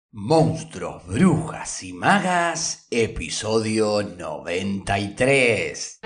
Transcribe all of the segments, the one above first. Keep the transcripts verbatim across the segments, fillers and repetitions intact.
Monstruos, Brujas y Magas, episodio noventa y tres.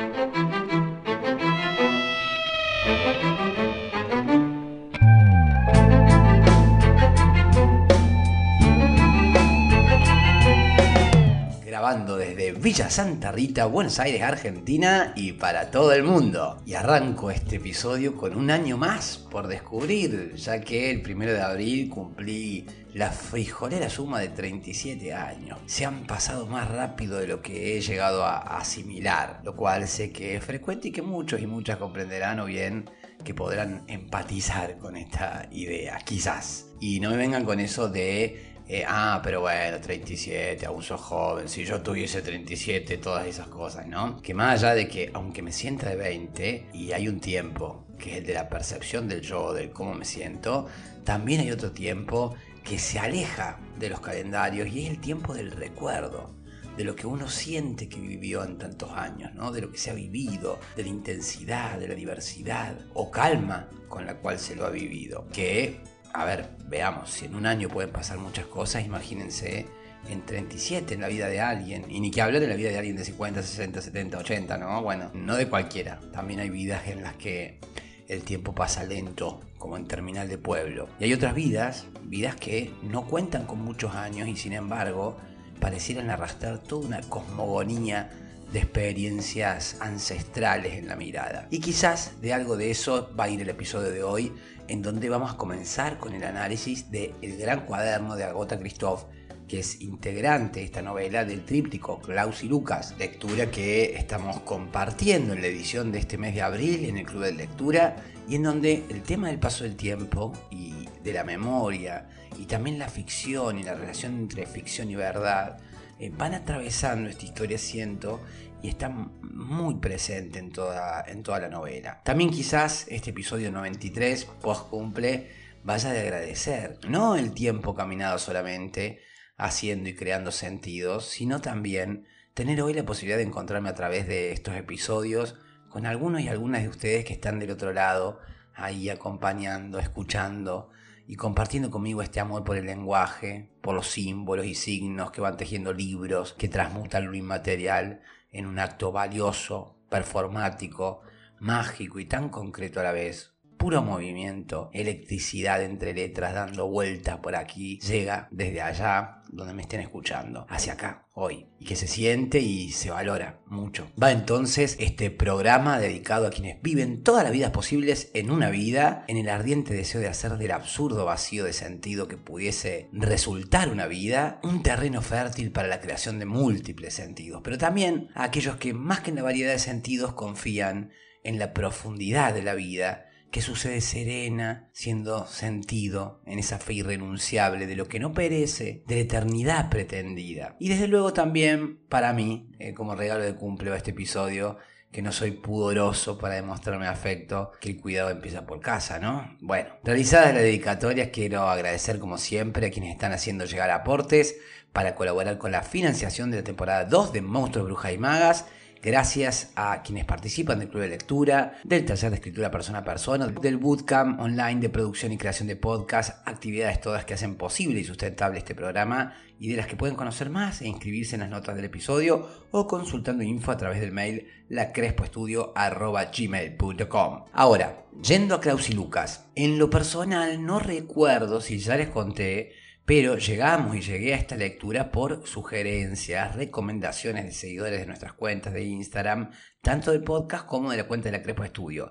Grabando desde Villa Santa Rita, Buenos Aires, Argentina y para todo el mundo. Y arranco este episodio con un año más por descubrir, ya que el primero de abril cumplí la frijolera suma de treinta y siete años. Se han pasado más rápido de lo que he llegado a asimilar, lo cual sé que es frecuente y que muchos y muchas comprenderán o bien que podrán empatizar con esta idea, quizás. Y no me vengan con eso de Eh, ah, pero bueno, treinta y siete, aún sos joven, si yo tuviese treinta y siete, todas esas cosas, ¿no? Que más allá de que, aunque me sienta de veinte, y hay un tiempo, que es el de la percepción del yo, del cómo me siento, también hay otro tiempo que se aleja de los calendarios y es el tiempo del recuerdo, de lo que uno siente que vivió en tantos años, ¿no? De lo que se ha vivido, de la intensidad, de la diversidad o calma con la cual se lo ha vivido, que... A ver, veamos, si en un año pueden pasar muchas cosas, imagínense en treinta y siete en la vida de alguien, y ni que hablar en la vida de alguien de cincuenta, sesenta, setenta, ochenta, ¿no? Bueno, no de cualquiera, también hay vidas en las que el tiempo pasa lento, como en Terminal de Pueblo. Y hay otras vidas, vidas que no cuentan con muchos años y sin embargo parecieran arrastrar toda una cosmogonía de experiencias ancestrales en la mirada. Y quizás de algo de eso va a ir el episodio de hoy, en donde vamos a comenzar con el análisis de El Gran Cuaderno de Agatha Christoph, que es integrante de esta novela del tríptico Klaus y Lucas, lectura que estamos compartiendo en la edición de este mes de abril en el Club de Lectura, y en donde el tema del paso del tiempo y de la memoria, y también la ficción y la relación entre ficción y verdad, eh, van atravesando esta historia, siento, y está muy presente en toda, en toda la novela. También quizás este episodio noventa y tres, post cumple, vaya de agradecer, no el tiempo caminado solamente haciendo y creando sentidos, sino también tener hoy la posibilidad de encontrarme a través de estos episodios con algunos y algunas de ustedes que están del otro lado, ahí acompañando, escuchando y compartiendo conmigo este amor por el lenguaje, por los símbolos y signos que van tejiendo libros, que transmutan lo inmaterial en un acto valioso, performático, mágico y tan concreto a la vez. Puro movimiento, electricidad entre letras dando vueltas por aquí, llega desde allá donde me estén escuchando, hacia acá, hoy, y que se siente y se valora mucho. Va entonces este programa dedicado a quienes viven todas las vidas posibles en una vida, en el ardiente deseo de hacer del absurdo vacío de sentido que pudiese resultar una vida, un terreno fértil para la creación de múltiples sentidos, pero también a aquellos que más que en la variedad de sentidos confían en la profundidad de la vida, que sucede serena, siendo sentido en esa fe irrenunciable de lo que no perece, de la eternidad pretendida. Y desde luego también, para mí, eh, como regalo de cumple a este episodio, que no soy pudoroso para demostrarme afecto, que el cuidado empieza por casa, ¿no? Bueno, realizadas las dedicatorias, quiero agradecer como siempre a quienes están haciendo llegar aportes para colaborar con la financiación de la temporada dos de Monstruos, Brujas y Magas. Gracias a quienes participan del Club de Lectura, del taller de escritura persona a persona, del bootcamp online de producción y creación de podcast, actividades todas que hacen posible y sustentable este programa y de las que pueden conocer más e inscribirse en las notas del episodio o consultando info a través del mail lacrespoestudio arroba gmail punto com. Ahora, yendo a Klaus y Lucas, en lo personal no recuerdo si ya les conté, pero llegamos y llegué a esta lectura por sugerencias, recomendaciones de seguidores de nuestras cuentas de Instagram, tanto del podcast como de la cuenta de la Crespo Estudio.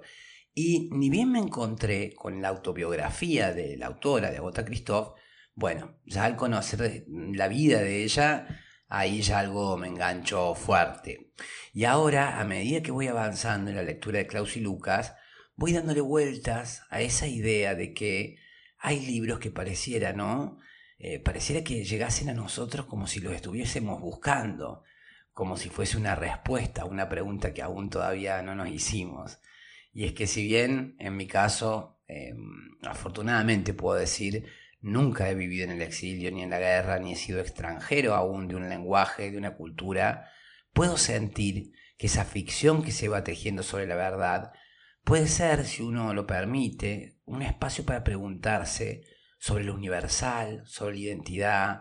Y ni bien me encontré con la autobiografía de la autora, de Agatha Christoph, bueno, ya al conocer la vida de ella, ahí ya algo me enganchó fuerte. Y ahora, a medida que voy avanzando en la lectura de Klaus y Lucas, voy dándole vueltas a esa idea de que hay libros que pareciera, ¿no? Eh, pareciera que llegasen a nosotros como si los estuviésemos buscando, como si fuese una respuesta a una pregunta que aún todavía no nos hicimos. Y es que si bien en mi caso, eh, afortunadamente puedo decir, nunca he vivido en el exilio ni en la guerra, ni he sido extranjero aún de un lenguaje, de una cultura, puedo sentir que esa ficción que se va tejiendo sobre la verdad puede ser, si uno lo permite, un espacio para preguntarse sobre lo universal, sobre la identidad,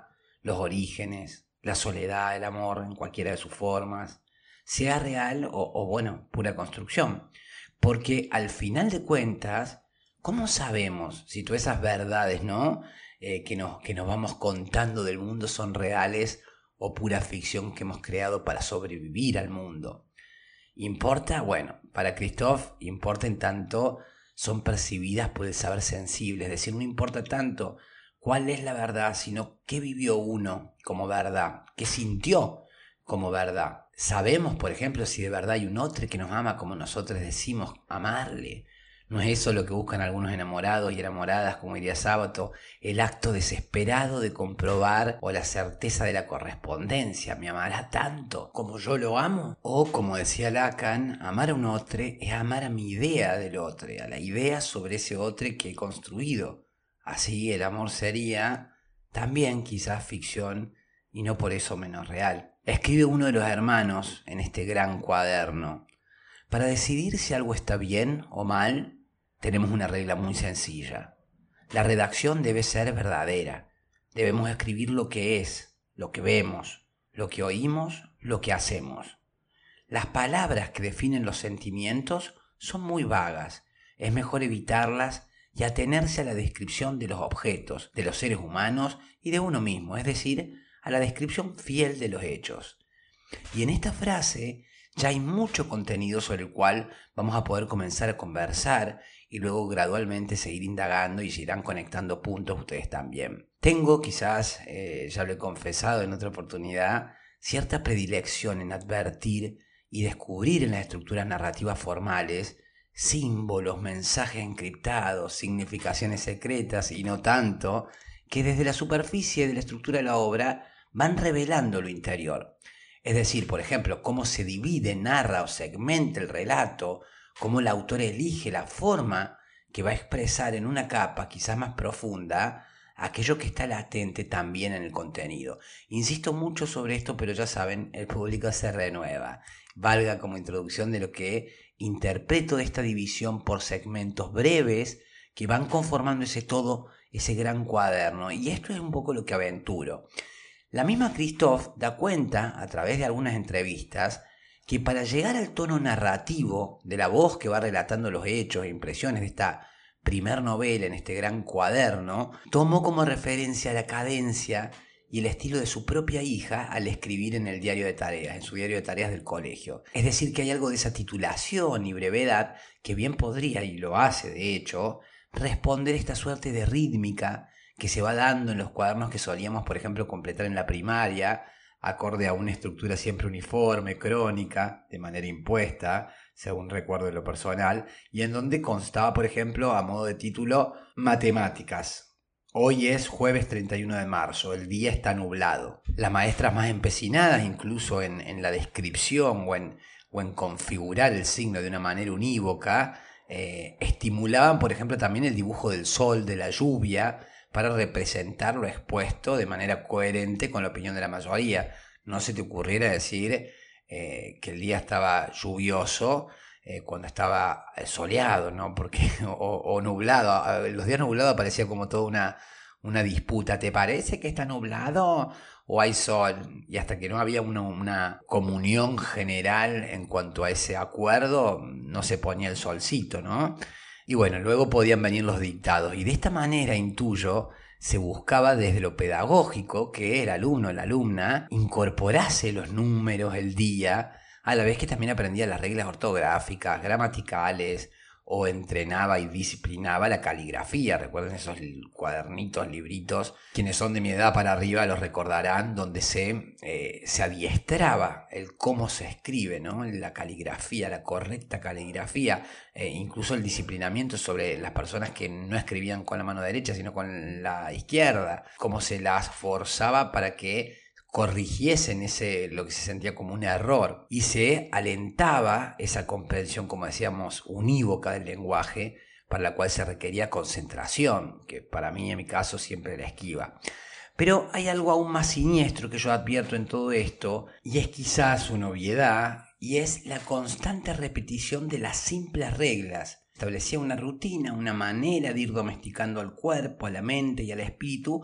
los orígenes, la soledad, el amor en cualquiera de sus formas, sea real o, o bueno, pura construcción. Porque al final de cuentas, ¿cómo sabemos si todas esas verdades, ¿no? Eh, que, nos, que nos vamos contando del mundo son reales o pura ficción que hemos creado para sobrevivir al mundo? ¿Importa? Bueno, para Christoph importa en tanto son percibidas por el saber sensible, es decir, no importa tanto cuál es la verdad, sino qué vivió uno como verdad, qué sintió como verdad. Sabemos, por ejemplo, si de verdad hay un otro que nos ama como nosotros decimos amarle. No es eso lo que buscan algunos enamorados y enamoradas, como diría Sábato, el acto desesperado de comprobar o la certeza de la correspondencia. ¿Me amará tanto como yo lo amo? O, como decía Lacan, amar a un otro es amar a mi idea del otro, a la idea sobre ese otro que he construido. Así el amor sería también quizás ficción y no por eso menos real. Escribe uno de los hermanos en este gran cuaderno: para decidir si algo está bien o mal, tenemos una regla muy sencilla. La redacción debe ser verdadera. Debemos escribir lo que es, lo que vemos, lo que oímos, lo que hacemos. Las palabras que definen los sentimientos son muy vagas. Es mejor evitarlas y atenerse a la descripción de los objetos, de los seres humanos y de uno mismo, es decir, a la descripción fiel de los hechos. Y en esta frase ya hay mucho contenido sobre el cual vamos a poder comenzar a conversar y luego gradualmente seguir indagando y se irán conectando puntos ustedes también. Tengo quizás, eh, ya lo he confesado en otra oportunidad, cierta predilección en advertir y descubrir en las estructuras narrativas formales símbolos, mensajes encriptados, significaciones secretas y no tanto, que desde la superficie de la estructura de la obra van revelando lo interior. Es decir, por ejemplo, cómo se divide, narra o segmenta el relato, cómo el autor elige la forma que va a expresar en una capa quizás más profunda aquello que está latente también en el contenido. Insisto mucho sobre esto, pero ya saben, el público se renueva. Valga como introducción de lo que interpreto de esta división por segmentos breves que van conformando ese todo, ese gran cuaderno. Y esto es un poco lo que aventuro. La misma Christoph da cuenta, a través de algunas entrevistas, que para llegar al tono narrativo de la voz que va relatando los hechos e impresiones de esta primer novela en este gran cuaderno, tomó como referencia la cadencia y el estilo de su propia hija al escribir en el diario de tareas, en su diario de tareas del colegio. Es decir, que hay algo de esa titulación y brevedad que bien podría, y lo hace de hecho, responder esta suerte de rítmica que se va dando en los cuadernos que solíamos, por ejemplo, completar en la primaria, acorde a una estructura siempre uniforme, crónica, de manera impuesta, según recuerdo de lo personal, y en donde constaba, por ejemplo, a modo de título, Matemáticas. Hoy es jueves treinta y uno de marzo, el día está nublado. Las maestras más empecinadas, incluso en, en la descripción o en, o en configurar el signo de una manera unívoca, eh, estimulaban, por ejemplo, también el dibujo del sol, de la lluvia, para representar lo expuesto de manera coherente con la opinión de la mayoría. No se te ocurriera decir eh, que el día estaba lluvioso eh, cuando estaba soleado, ¿no? Porque, o, o nublado. Los días nublados parecía como toda una, una disputa. ¿Te parece que está nublado o hay sol? Y hasta que no había una, una comunión general en cuanto a ese acuerdo, no se ponía el solcito, ¿no? Y bueno, luego podían venir los dictados. Y de esta manera, intuyo, se buscaba desde lo pedagógico que el alumno, la alumna, incorporase los números, el día, a la vez que también aprendía las reglas ortográficas, gramaticales, o entrenaba y disciplinaba la caligrafía. Recuerden esos cuadernitos, libritos, quienes son de mi edad para arriba los recordarán, donde se, eh, se adiestraba el cómo se escribe, ¿no? La caligrafía, la correcta caligrafía, eh, incluso el disciplinamiento sobre las personas que no escribían con la mano derecha, sino con la izquierda, cómo se las forzaba para que corrigiesen ese, lo que se sentía como un error, y se alentaba esa comprensión, como decíamos, unívoca del lenguaje, para la cual se requería concentración, que para mí en mi caso siempre la esquiva. Pero hay algo aún más siniestro que yo advierto en todo esto, y es quizás una obviedad, y es la constante repetición de las simples reglas. Establecía una rutina, una manera de ir domesticando al cuerpo, a la mente y al espíritu,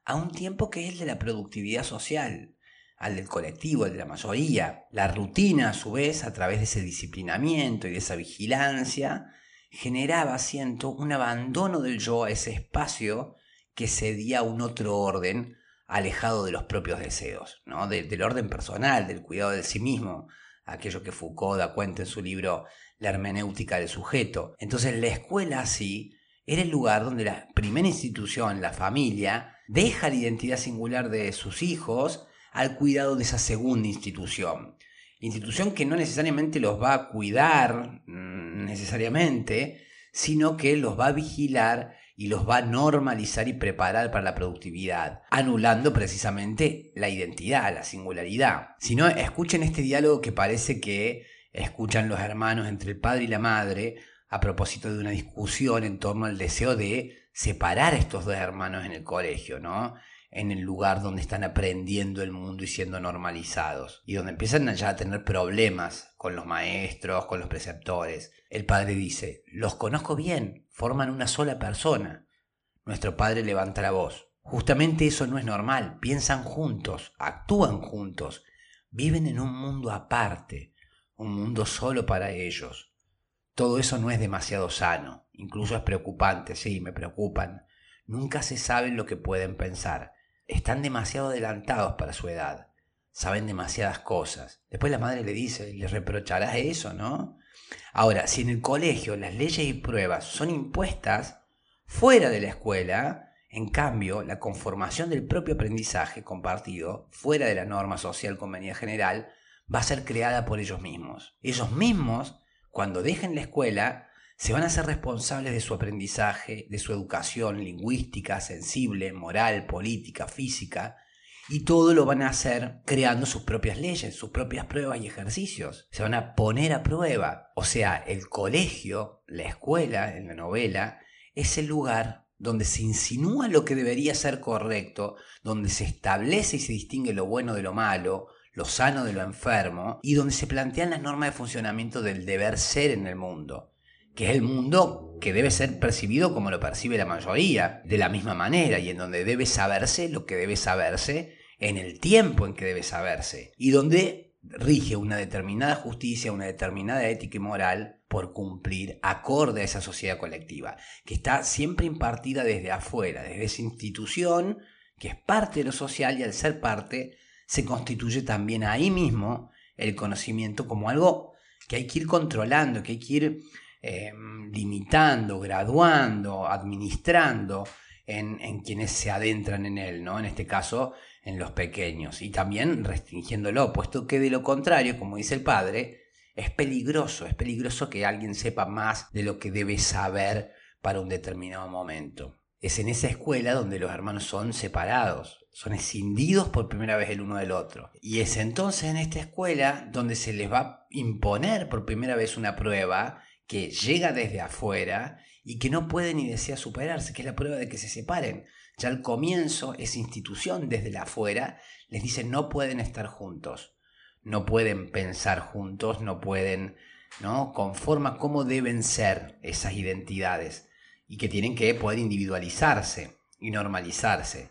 a un tiempo que es el de la productividad social, al del colectivo, al de la mayoría. La rutina, a su vez, a través de ese disciplinamiento y de esa vigilancia, generaba, siento, un abandono del yo a ese espacio que cedía a un otro orden alejado de los propios deseos, ¿no? De, del orden personal, del cuidado de sí mismo, aquello que Foucault da cuenta en su libro La hermenéutica del sujeto. Entonces la escuela así era el lugar donde la primera institución, la familia, deja la identidad singular de sus hijos al cuidado de esa segunda institución. Institución que no necesariamente los va a cuidar necesariamente, sino que los va a vigilar y los va a normalizar y preparar para la productividad, anulando precisamente la identidad, la singularidad. Si no, escuchen este diálogo que parece que escuchan los hermanos entre el padre y la madre a propósito de una discusión en torno al deseo de separar a estos dos hermanos en el colegio, ¿no? En el lugar donde están aprendiendo el mundo y siendo normalizados, y donde empiezan ya a tener problemas con los maestros, con los preceptores. El padre dice: los conozco bien, forman una sola persona. Nuestro padre levanta la voz: justamente eso no es normal, piensan juntos, actúan juntos, viven en un mundo aparte, un mundo solo para ellos. Todo eso no es demasiado sano, incluso es preocupante, sí, me preocupan. Nunca se sabe lo que pueden pensar. Están demasiado adelantados para su edad. Saben demasiadas cosas. Después la madre le dice: ¿le reprocharás eso, no? Ahora, si en el colegio las leyes y pruebas son impuestas fuera de la escuela, en cambio, la conformación del propio aprendizaje compartido, fuera de la norma social convenida general, va a ser creada por ellos mismos. Ellos mismos, cuando dejen la escuela, se van a ser responsables de su aprendizaje, de su educación lingüística, sensible, moral, política, física, y todo lo van a hacer creando sus propias leyes, sus propias pruebas y ejercicios. Se van a poner a prueba. O sea, el colegio, la escuela, en la novela, es el lugar donde se insinúa lo que debería ser correcto, donde se establece y se distingue lo bueno de lo malo, lo sano de lo enfermo, y donde se plantean las normas de funcionamiento del deber ser en el mundo, que es el mundo que debe ser percibido como lo percibe la mayoría, de la misma manera, y en donde debe saberse lo que debe saberse en el tiempo en que debe saberse, y donde rige una determinada justicia, una determinada ética y moral por cumplir acorde a esa sociedad colectiva, que está siempre impartida desde afuera, desde esa institución que es parte de lo social, y al ser parte se constituye también ahí mismo el conocimiento como algo que hay que ir controlando, que hay que ir eh, limitando, graduando, administrando en, en quienes se adentran en él, ¿no? En este caso, en los pequeños, y también restringiéndolo, puesto que de lo contrario, como dice el padre, es peligroso, es peligroso que alguien sepa más de lo que debe saber para un determinado momento. Es en esa escuela donde los hermanos son separados, son escindidos por primera vez el uno del otro. Y es entonces en esta escuela donde se les va a imponer por primera vez una prueba que llega desde afuera y que no puede ni desea superarse, que es la prueba de que se separen. Ya al comienzo, esa institución desde la afuera les dice: no pueden estar juntos, no pueden pensar juntos, no pueden, ¿no? Conforma cómo deben ser esas identidades y que tienen que poder individualizarse y normalizarse.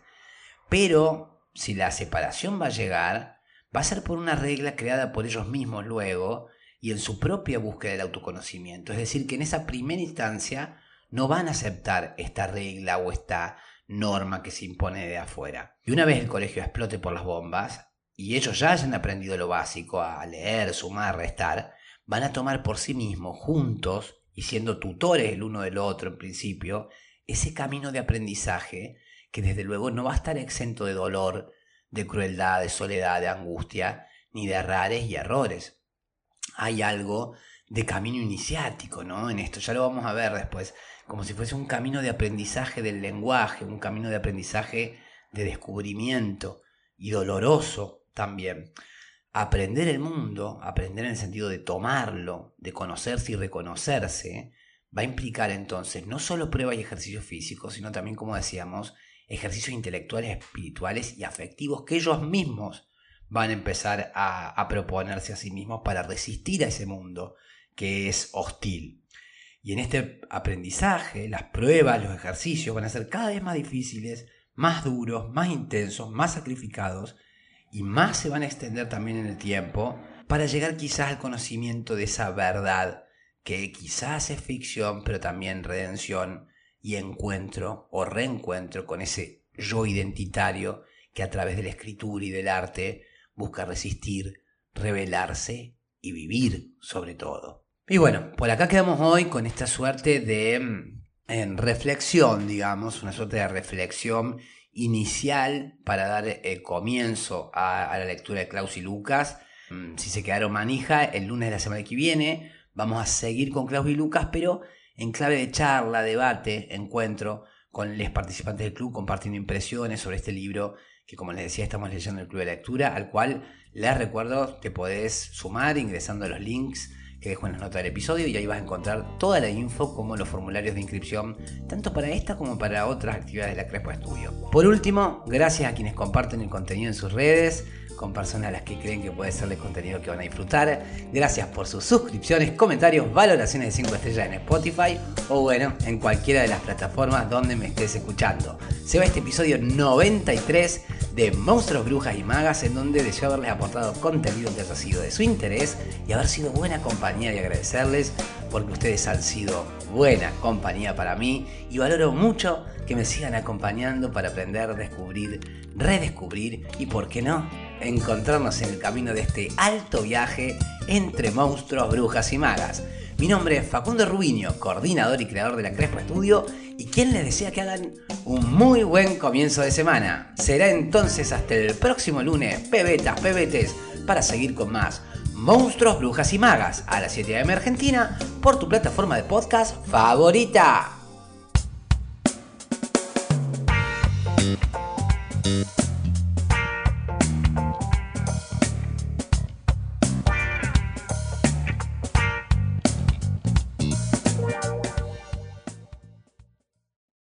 Pero si la separación va a llegar, va a ser por una regla creada por ellos mismos luego y en su propia búsqueda del autoconocimiento. Es decir, que en esa primera instancia no van a aceptar esta regla o esta norma que se impone de afuera. Y una vez el colegio explote por las bombas y ellos ya hayan aprendido lo básico, a leer, sumar, restar, van a tomar por sí mismos, juntos y siendo tutores el uno del otro en principio, ese camino de aprendizaje que desde luego no va a estar exento de dolor, de crueldad, de soledad, de angustia, ni de errores y errores. Hay algo de camino iniciático, ¿no? En esto ya lo vamos a ver después, como si fuese un camino de aprendizaje del lenguaje, un camino de aprendizaje de descubrimiento y doloroso también. Aprender el mundo, aprender en el sentido de tomarlo, de conocerse y reconocerse, va a implicar entonces no solo pruebas y ejercicios físicos, sino también, como decíamos, ejercicios intelectuales, espirituales y afectivos que ellos mismos van a empezar a, a proponerse a sí mismos para resistir a ese mundo que es hostil. Y en este aprendizaje, las pruebas, los ejercicios van a ser cada vez más difíciles, más duros, más intensos, más sacrificados y más se van a extender también en el tiempo para llegar quizás al conocimiento de esa verdad que quizás es ficción, pero también redención y encuentro o reencuentro con ese yo identitario que a través de la escritura y del arte busca resistir, rebelarse y vivir sobre todo. Y bueno, por acá quedamos hoy con esta suerte de en reflexión, digamos, una suerte de reflexión inicial para dar eh, comienzo a, a la lectura de Klaus y Lucas. Si se quedaron manija, el lunes de la semana que viene vamos a seguir con Klaus y Lucas, pero en clave de charla, debate, encuentro con los participantes del club compartiendo impresiones sobre este libro que, como les decía, estamos leyendo en el Club de Lectura, al cual les recuerdo que podés sumar ingresando a los links que dejo en las notas del episodio y ahí vas a encontrar toda la info como los formularios de inscripción tanto para esta como para otras actividades de la Crespo Estudio. Por último, gracias a quienes comparten el contenido en sus redes con personas a las que creen que puede serles contenido que van a disfrutar. Gracias por sus suscripciones, comentarios, valoraciones de cinco estrellas en Spotify o bueno, en cualquiera de las plataformas donde me estés escuchando. Se va este episodio noventa y tres de Monstruos, Brujas y Magas, en donde deseo haberles aportado contenido que haya sido de su interés y haber sido buena compañía, y agradecerles porque ustedes han sido buena compañía para mí y valoro mucho que me sigan acompañando para aprender, descubrir, redescubrir y, por qué no, encontrarnos en el camino de este alto viaje entre monstruos, brujas y magas. Mi nombre es Facundo Rubiño, coordinador y creador de la Crespo Estudio, y quien les desea que hagan un muy buen comienzo de semana. Será entonces hasta el próximo lunes, pebetas, pebetes, para seguir con más Monstruos, Brujas y Magas a las siete de la mañana Argentina por tu plataforma de podcast favorita.